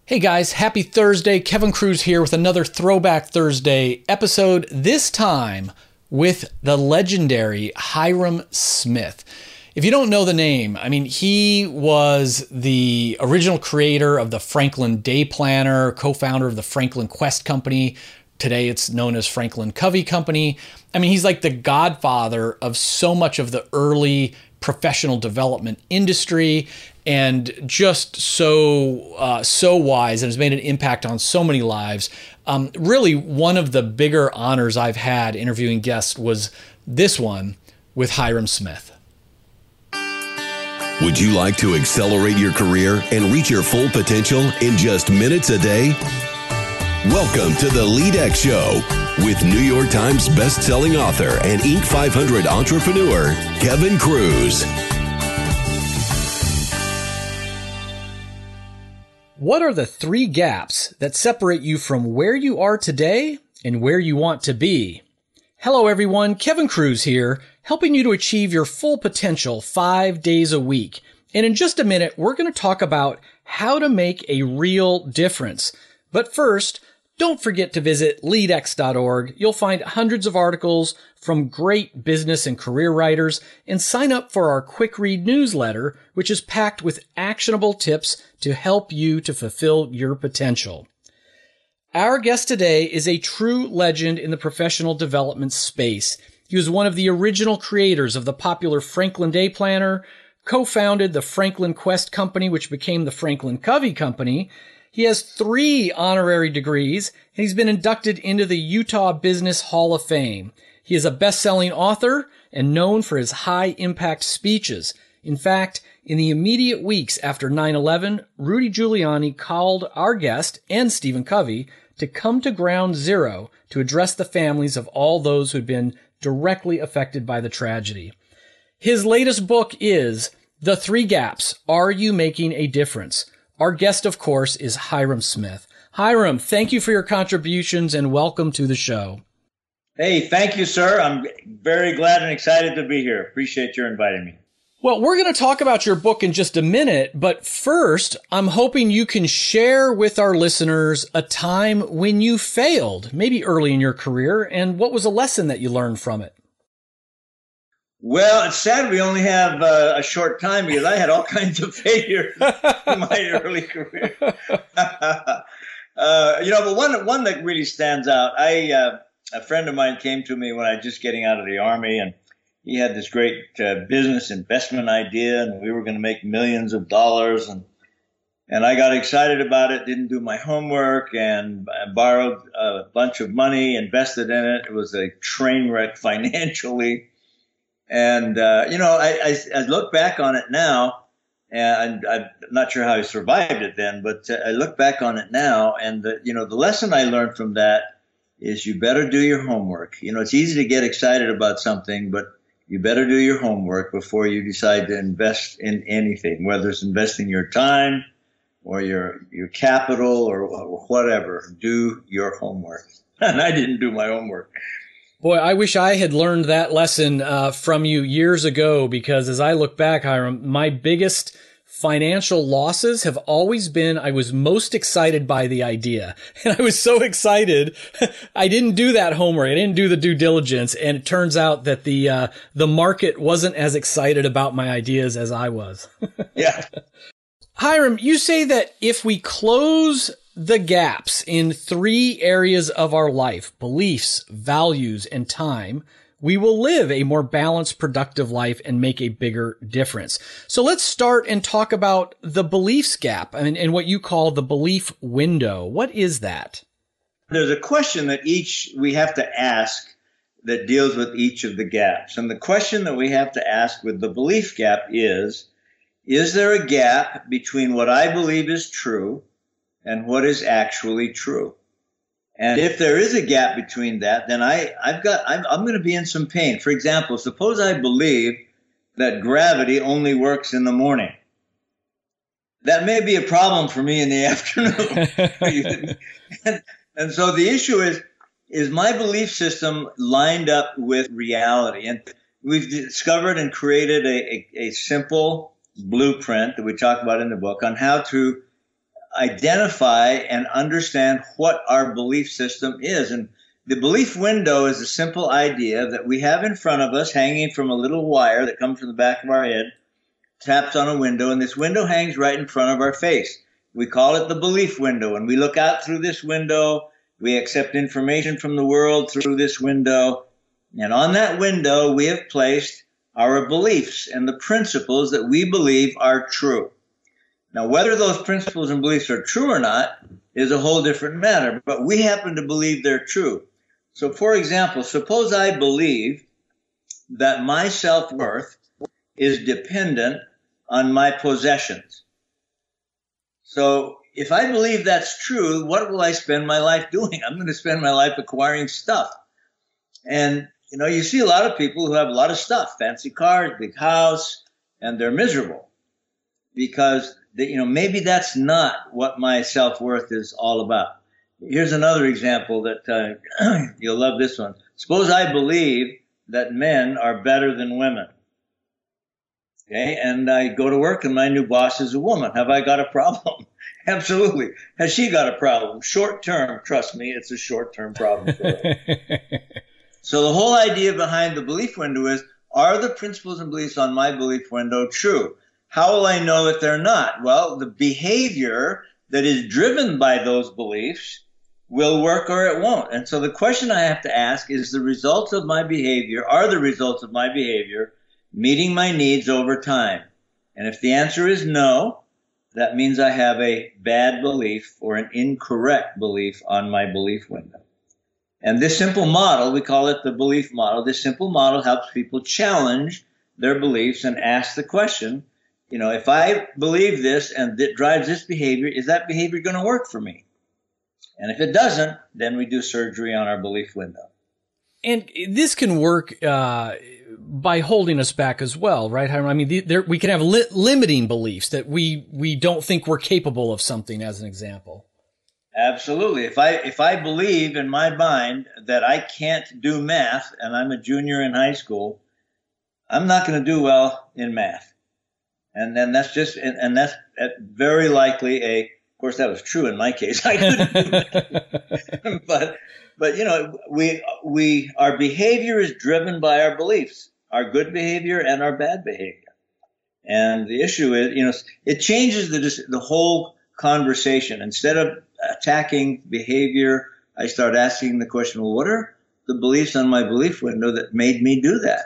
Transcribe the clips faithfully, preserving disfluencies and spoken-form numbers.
Hey guys, happy Thursday. Kevin Cruz here with another Throwback Thursday episode, this time with the legendary Hyrum Smith. If you don't know the name, I mean, he was the original creator of the Franklin Day Planner, co-founder of the Franklin Quest Company. Today it's known as Franklin Covey Company. I mean, he's like the godfather of so much of the early professional development industry, and just so uh, so wise, and has made an impact on so many lives. Um, really, one of the bigger honors I've had interviewing guests was this one with Hyrum Smith. Would you like to accelerate your career and reach your full potential in just minutes a day? Welcome to the LeadX Show with New York Times best-selling author and Inc five hundred entrepreneur, Kevin Cruz. What are the three gaps that separate you from where you are today and where you want to be? Hello, everyone. Kevin Cruz here, helping you to achieve your full potential five days a week. And in just a minute, we're going to talk about how to make a real difference. But first, don't forget to visit lead x dot org. You'll find hundreds of articles from great business and career writers, and sign up for our quick read newsletter, which is packed with actionable tips to help you to fulfill your potential. Our guest today is a true legend in the professional development space. He was one of the original creators of the popular Franklin Day Planner, co-founded the Franklin Quest Company, which became the Franklin Covey Company. He has three honorary degrees, and he's been inducted into the Utah Business Hall of Fame. He is a best-selling author and known for his high-impact speeches. In fact, in the immediate weeks after nine eleven, Rudy Giuliani called our guest and Stephen Covey to come to Ground Zero to address the families of all those who had been directly affected by the tragedy. His latest book is The Three Gaps: Are You Making a Difference? Our guest, of course, is Hyrum Smith. Hyrum, thank you for your contributions and welcome to the show. Hey, thank you, sir. I'm very glad and excited to be here. Appreciate your inviting me. Well, we're going to talk about your book in just a minute, but first, I'm hoping you can share with our listeners a time when you failed, maybe early in your career, and what was a lesson that you learned from it? Well, it's sad we only have uh, a short time because I had all kinds of failures in my early career. uh, you know, but one one that really stands out, I uh, a friend of mine came to me when I was just getting out of the Army, and he had this great uh, business investment idea, and we were going to make millions of dollars, and and I got excited about it, didn't do my homework, and I borrowed a bunch of money, invested in it. It was a train wreck financially. And, uh, you know, I, I, I look back on it now, and I'm not sure how I survived it then, but I look back on it now, and, the, you know, the lesson I learned from that is you better do your homework. You know, it's easy to get excited about something, but you better do your homework before you decide to invest in anything, whether it's investing your time or your your capital or, or whatever. Do your homework. And I didn't do my homework. Boy, I wish I had learned that lesson uh, from you years ago, because as I look back, Hyrum, my biggest financial losses have always been I was most excited by the idea. And I was so excited, I didn't do that homework. I didn't do the due diligence. And it turns out that the uh, the market wasn't as excited about my ideas as I was. Yeah. Hyrum, you say that if we close the gaps in three areas of our life, beliefs, values, and time, we will live a more balanced, productive life and make a bigger difference. So let's start and talk about the beliefs gap and, and what you call the belief window. What is that? There's a question that each we have to ask that deals with each of the gaps. And the question that we have to ask with the belief gap is, is there a gap between what I believe is true and what is actually true? And if there is a gap between that, then I, I've got, I'm, I'm going to be in some pain. For example, suppose I believe that gravity only works in the morning. That may be a problem for me in the afternoon. and, and so the issue is, is my belief system lined up with reality? And we've discovered and created a, a, a simple blueprint that we talk about in the book on how to identify and understand what our belief system is. And the belief window is a simple idea that we have in front of us, hanging from a little wire that comes from the back of our head, taps on a window, and this window hangs right in front of our face. We call it the belief window, and we look out through this window. We accept information from the world through this window, and on that window we have placed our beliefs and the principles that we believe are true. Now, whether those principles and beliefs are true or not is a whole different matter, but we happen to believe they're true. So, for example, suppose I believe that my self-worth is dependent on my possessions. So, if I believe that's true, what will I spend my life doing? I'm going to spend my life acquiring stuff. And, you know, you see a lot of people who have a lot of stuff, fancy cars, big house, and they're miserable because that, you know, maybe that's not what my self-worth is all about. Here's another example that uh, you'll love this one. Suppose I believe that men are better than women. Okay, and I go to work and my new boss is a woman. Have I got a problem? Absolutely. Has she got a problem? Short term, trust me, it's a short term problem for her. So the whole idea behind the belief window is, are the principles and beliefs on my belief window true? How will I know that they're not? Well, the behavior that is driven by those beliefs will work or it won't. And so the question I have to ask is, the results of my behavior, are the results of my behavior meeting my needs over time? And if the answer is no, that means I have a bad belief or an incorrect belief on my belief window. And this simple model, we call it the belief model, this simple model helps people challenge their beliefs and ask the question, you know, if I believe this and it drives this behavior, is that behavior going to work for me? And if it doesn't, then we do surgery on our belief window. And this can work uh, by holding us back as well, right? I mean, there, we can have li- limiting beliefs that we we don't think we're capable of something, as an example. Absolutely. If I if I believe in my mind that I can't do math and I'm a junior in high school, I'm not going to do well in math. And then that's just, and, and that's very likely a, of course, that was true in my case. I couldn't do that. but, but, you know, we, we, our behavior is driven by our beliefs, our good behavior and our bad behavior. And the issue is, you know, it changes the, the whole conversation. Instead of attacking behavior, I start asking the question, well, what are the beliefs on my belief window that made me do that?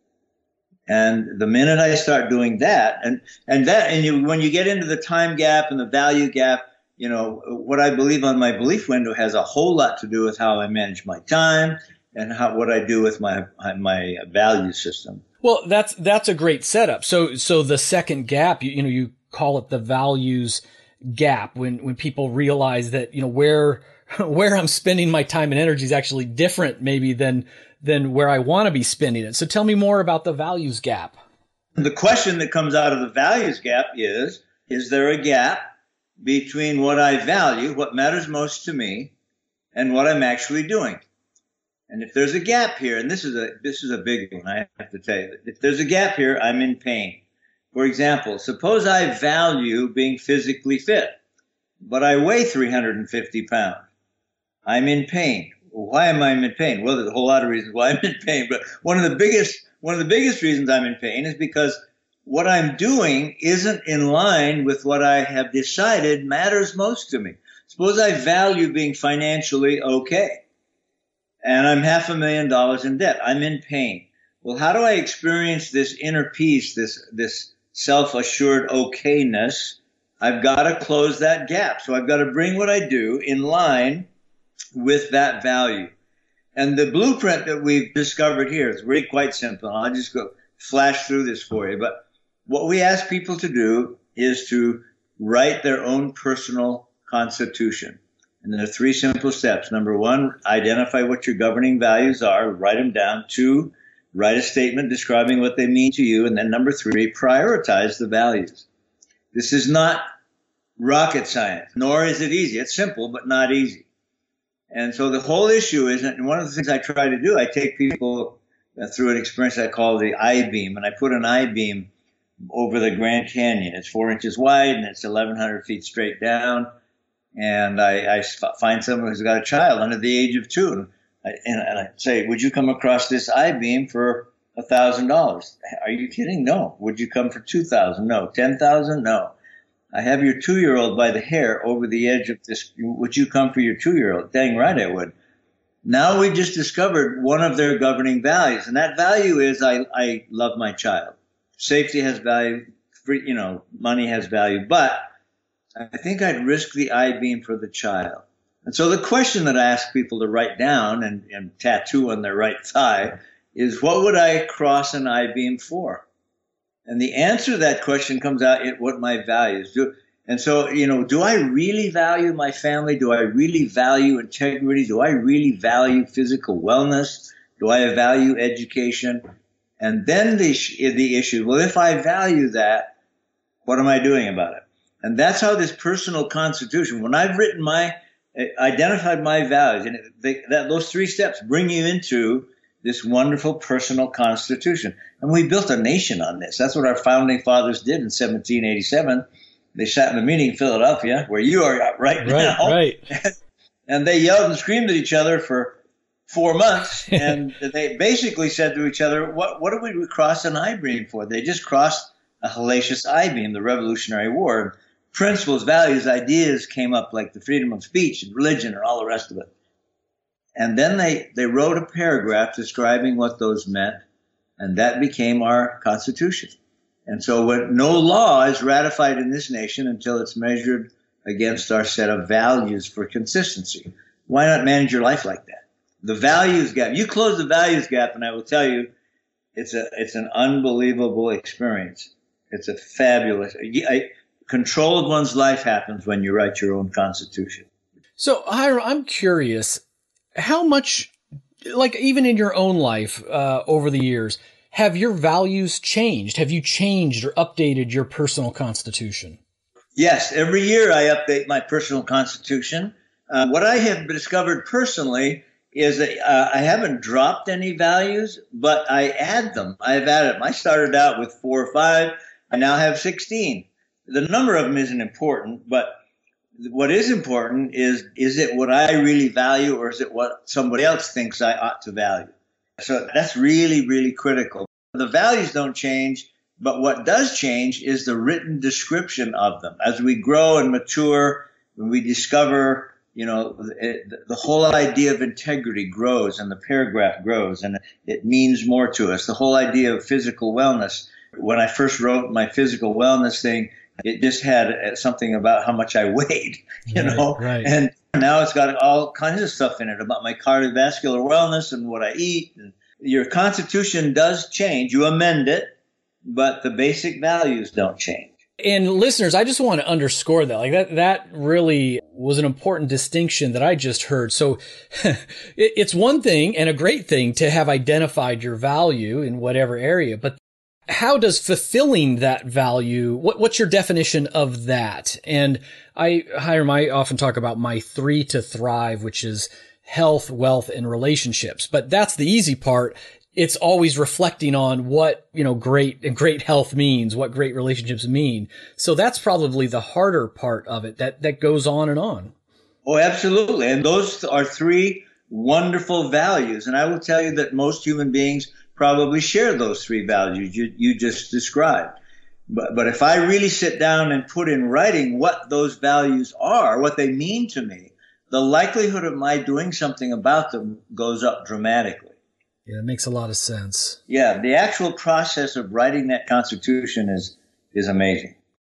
And the minute I start doing that, and, and that, and you, when you get into the time gap and the value gap, you know, what I believe on my belief window has a whole lot to do with how I manage my time and how, what I do with my, my value system. Well, that's, that's a great setup. So, so the second gap, you, you know, you call it the values gap, when, when people realize that, you know, where, where I'm spending my time and energy is actually different maybe than, than where I want to be spending it. So tell me more about the values gap. The question that comes out of the values gap is, is there a gap between what I value, what matters most to me, and what I'm actually doing? And if there's a gap here, and this is a, this is a big one, I have to tell you, if there's a gap here, I'm in pain. For example, suppose I value being physically fit, but I weigh three hundred fifty pounds. I'm in pain. Why am I in pain? Well, there's a whole lot of reasons why I'm in pain, but one of the biggest one of the biggest reasons I'm in pain is because what I'm doing isn't in line with what I have decided matters most to me. Suppose I value being financially okay, and I'm half a million dollars in debt. I'm in pain. Well, how do I experience this inner peace, this this self-assured okayness? I've got to close that gap. So I've got to bring what I do in line with that value. And the blueprint that we've discovered here is really quite simple. I'll just go flash through this for you. But what we ask people to do is to write their own personal constitution. And there are three simple steps. Number one, identify what your governing values are. Write them down. Two, write a statement describing what they mean to you. And then number three, prioritize the values. This is not rocket science, nor is it easy. It's simple, but not easy. And so the whole issue is, and one of the things I try to do, I take people through an experience I call the I-beam, and I put an I-beam over the Grand Canyon. It's four inches wide and it's eleven hundred feet straight down. And I, I find someone who's got a child under the age of two. And I, and I say, would you come across this I-beam for one thousand dollars? Are you kidding? No. Would you come for two thousand dollars? No. ten thousand dollars? No. I have your two-year-old by the hair over the edge of this. Would you come for your two-year-old? Dang right I would. Now we just discovered one of their governing values. And that value is I, I love my child. Safety has value, free, you know, money has value, but I think I'd risk the I-beam for the child. And so the question that I ask people to write down and, and tattoo on their right thigh is, what would I cross an I-beam for? And the answer to that question comes out in what my values do. And so, you know, do I really value my family? Do I really value integrity? Do I really value physical wellness? Do I value education? And then the, the issue, well, if I value that, what am I doing about it? And that's how this personal constitution, when I've written my, identified my values, and they, that those three steps bring you into this wonderful personal constitution. And we built a nation on this. That's what our founding fathers did in seventeen eighty-seven. They sat in a meeting in Philadelphia, where you are right, right now. Right. And they yelled and screamed at each other for four months, and they basically said to each other, what, what do we cross an I-beam for? They just crossed a hellacious I-beam, the Revolutionary War. Principles, values, ideas came up like the freedom of speech and religion and all the rest of it. And then they, they wrote a paragraph describing what those meant, and that became our Constitution. And so when, no law is ratified in this nation until it's measured against our set of values for consistency. Why not manage your life like that? The values gap. You close the values gap, and I will tell you, it's a it's an unbelievable experience. It's a fabulous. I, control of one's life happens when you write your own constitution. So, Hiram, I'm curious, how much, like even in your own life uh, over the years, have your values changed? Have you changed or updated your personal constitution? Yes, every year I update my personal constitution. Uh, what I have discovered personally is that uh, I haven't dropped any values, but I add them. I've added them. I started out with four or five. I now have sixteen. The number of them isn't important, but what is important is, is it what I really value, or is it what somebody else thinks I ought to value? So that's really, really critical. The values don't change, but what does change is the written description of them. As we grow and mature, when we discover, you know, it, the whole idea of integrity grows and the paragraph grows and it means more to us. The whole idea of physical wellness. When I first wrote my physical wellness thing, it just had something about how much I weighed, you right, know, right. And now it's got all kinds of stuff in it about my cardiovascular wellness and what I eat. And your constitution does change. You amend it, but the basic values don't change. And listeners, I just want to underscore that. Like that, that really was an important distinction that I just heard. So it's one thing and a great thing to have identified your value in whatever area, but how does fulfilling that value, what, what's your definition of that? And I, Hiram, I often talk about my three to thrive, which is health, wealth, and relationships. But that's the easy part. It's always reflecting on what, you know, great and great health means, what great relationships mean. So that's probably the harder part of it that, that goes on and on. Oh, absolutely. And those are three wonderful values. And I will tell you that most human beings probably share those three values you, you just described. But, but if I really sit down and put in writing what those values are, what they mean to me, the likelihood of my doing something about them goes up dramatically. Yeah, it makes a lot of sense. Yeah, the actual process of writing that Constitution is is amazing.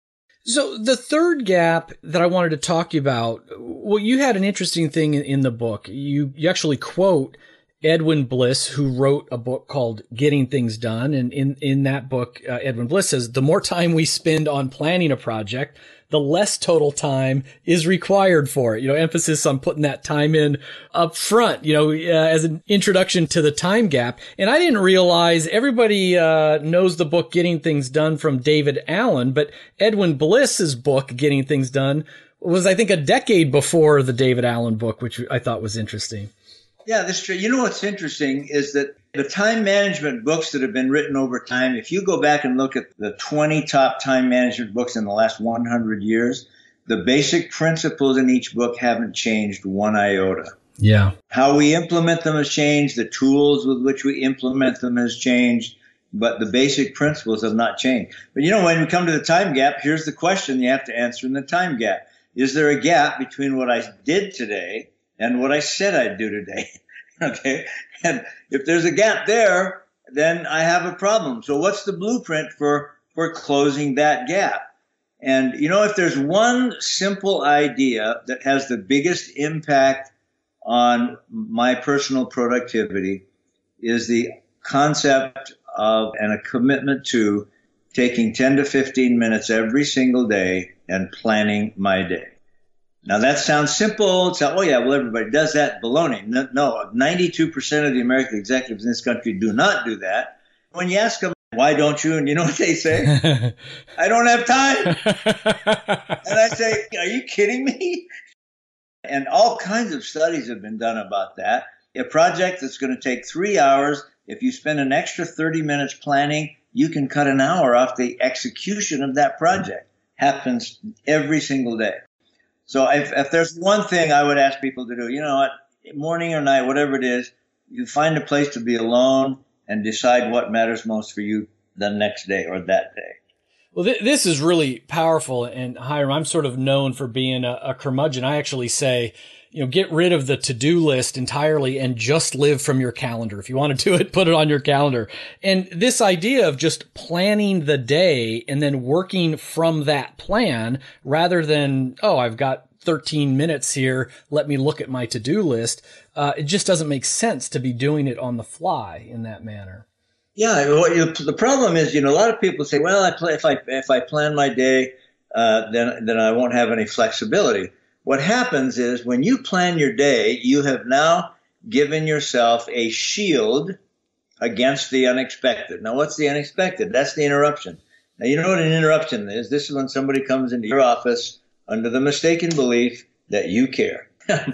So the third gap that I wanted to talk to you about, well, you had an interesting thing in, in the book. You, you actually quote Edwin Bliss, who wrote a book called Getting Things Done. And in, in that book, uh, Edwin Bliss says, the more time we spend on planning a project, the less total time is required for it. You know, emphasis on putting that time in up front, you know, uh, as an introduction to the time gap. And I didn't realize everybody uh, knows the book Getting Things Done from David Allen, but Edwin Bliss's book, Getting Things Done, was, I think, a decade before the David Allen book, which I thought was interesting. Yeah, that's true. You know what's interesting is that The time management books that have been written over time, if you go back and look at the twenty top time management books in the last one hundred years, the basic principles in each book haven't changed one iota. Yeah. How we implement them has changed. The tools with which we implement them has changed, but the basic principles have not changed. But you know, when we come to the time gap, here's the question you have to answer in the time gap. Is there a gap between what I did today and what I said I'd do today? Okay. And if there's a gap there, then I have a problem. So what's the blueprint for, for closing that gap? And, you know, if there's one simple idea that has the biggest impact on my personal productivity, is the concept of and a commitment to taking ten to fifteen minutes every single day and planning my day. Now, that sounds simple. It's like, oh, yeah, well, everybody does that. Baloney. No, no, ninety-two percent of the American executives in this country do not do that. When you ask them, why don't you? And you know what they say? I don't have time. And I say, are you kidding me? And all kinds of studies have been done about that. A project that's going to take three hours, if you spend an extra thirty minutes planning, you can cut an hour off the execution of that project. Happens every single day. So if, if there's one thing I would ask people to do, you know what, morning or night, whatever it is, you find a place to be alone and decide what matters most for you the next day or that day. Well, th- this is really powerful. And Hiram, I'm sort of known for being a, a curmudgeon. I actually say, you know, get rid of the to-do list entirely and just live from your calendar. If you want to do it, put it on your calendar. And this idea of just planning the day and then working from that plan rather than, oh, I've got thirteen minutes here, let me look at my to-do list. Uh, it just doesn't make sense to be doing it on the fly in that manner. Yeah, well, you, the problem is, you know, a lot of people say, well, I play, if I if I plan my day, uh, then then I won't have any flexibility. What happens is when you plan your day, you have now given yourself a shield against the unexpected. Now, what's the unexpected? That's the interruption. Now, you know what an interruption is? This is when somebody comes into your office under the mistaken belief that you care. And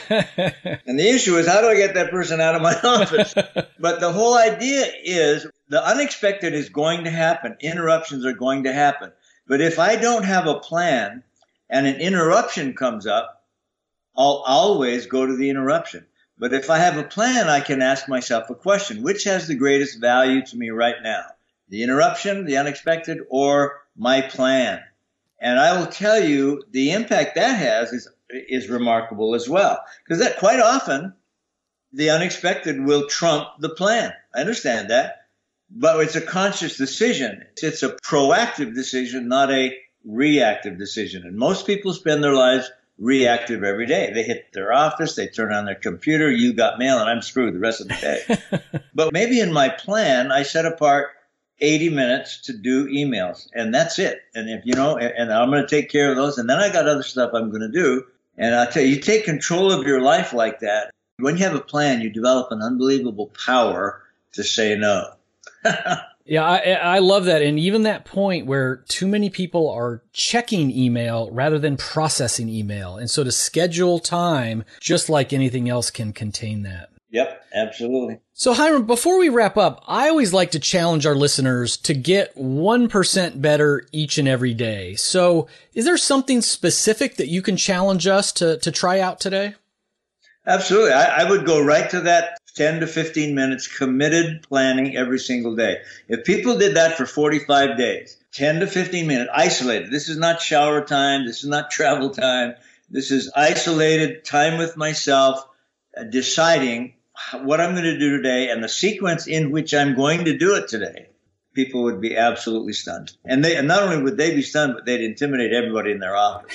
the issue is, how do I get that person out of my office? But the whole idea is the unexpected is going to happen. Interruptions are going to happen. But if I don't have a plan and an interruption comes up, I'll always go to the interruption. But if I have a plan, I can ask myself a question. Which has the greatest value to me right now? The interruption, the unexpected, or my plan? And I will tell you the impact that has is is remarkable as well. Because that quite often, the unexpected will trump the plan. I understand that. But it's a conscious decision. It's a proactive decision, not a reactive decision. And most people spend their lives reactive every day. They hit their office, they turn on their computer, you got mail, and I'm screwed the rest of the day. But maybe in my plan, I set apart eighty minutes to do emails, and that's it. And if you know, and I'm going to take care of those, and then I got other stuff I'm going to do. And I'll tell you, you take control of your life like that. When you have a plan, you develop an unbelievable power to say no. Yeah, I, I love that. And even that point where too many people are checking email rather than processing email. And so to schedule time, just like anything else, can contain that. Yep, absolutely. So Hiram, before we wrap up, I always like to challenge our listeners to get one percent better each and every day. So is there something specific that you can challenge us to, to try out today? Absolutely. I, I would go right to that ten to fifteen minutes committed planning every single day. If people did that for forty-five days, ten to fifteen minutes, isolated. This is not shower time. This is not travel time. This is isolated time with myself, uh, deciding what I'm going to do today and the sequence in which I'm going to do it today. People would be absolutely stunned. And they, and not only would they be stunned, but they'd intimidate everybody in their office.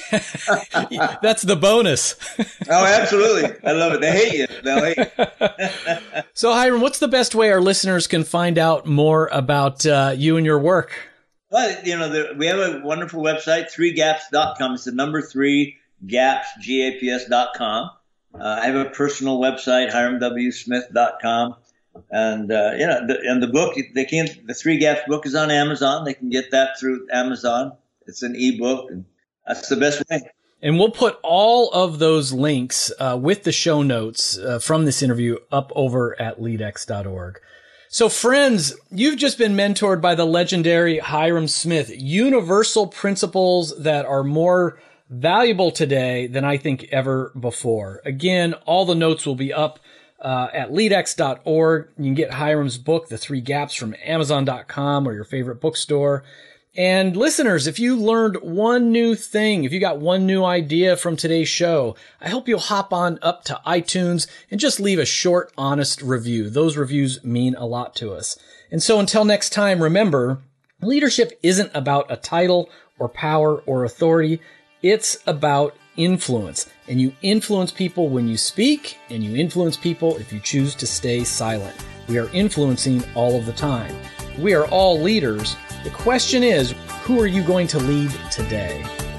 That's the bonus. Oh, absolutely. I love it. They hate you. They'll hate you. So Hiram, what's the best way our listeners can find out more about uh, you and your work? Well, you know, the, we have a wonderful website, three gaps dot com. It's the number three, gaps, G A P S dot com. Uh, I have a personal website, hiram w smith dot com. And, uh, you know, the, and the book, they can, the Three Gaps book is on Amazon. They can get that through Amazon. It's an ebook, and that's the best way. And we'll put all of those links uh, with the show notes uh, from this interview up over at lead x dot org. So friends, you've just been mentored by the legendary Hyrum Smith. Universal principles that are more valuable today than I think ever before. Again, all the notes will be up uh, at lead x dot org. You can get Hyrum's book, The Three Gaps, from amazon dot com or your favorite bookstore. And listeners, if you learned one new thing, if you got one new idea from today's show, I hope you'll hop on up to iTunes and just leave a short, honest review. Those reviews mean a lot to us. And so until next time, remember, leadership isn't about a title or power or authority. It's about influence. And you influence people when you speak, and you influence people if you choose to stay silent. We are influencing all of the time. We are all leaders. The question is, who are you going to lead today?